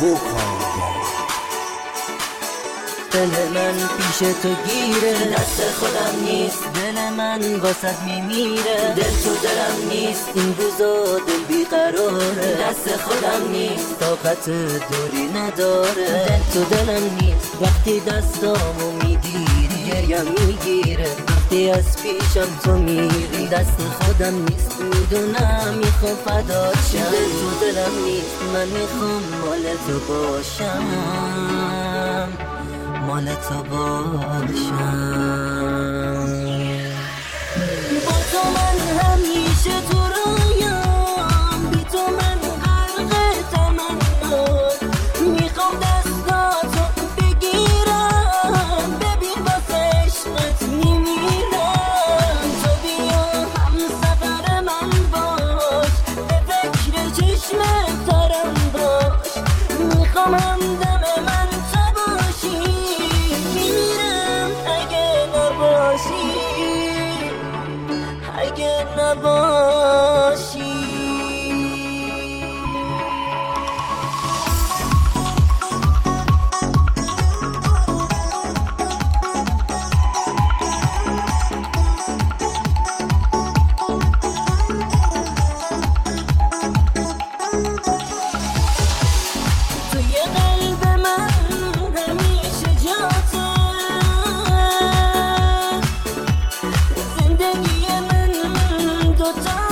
دل من پیش تو گیره، دست خودم نیست، دل من واسد میمیره. دل تو دلم نیست، این روزا دل بیقراره. دست خودم نیست، طاقت دوری نداره. دل تو دلم نیست، وقتی دستامو میگیری گریم میگیره. وقتی از پیشم تو میری دست خودم نیست، میدونم میخوام فدات شم. دل تو دلم نیست، من میخوام مال تو باشم، مال تو باشم. با تو من همیشه تو رویام، بی تو من غرق تمنا. میخوام دستاتو بگیرم، ببین واسه عشقت میمیرم. تو بیا همسفر من باش، به فکر چشمت دارم باش. میخوام همدم من تو باشی، میمیرم اگه نباشی، اگه نباشی. توی قلب من همیشه جاته، زندگی من دوتا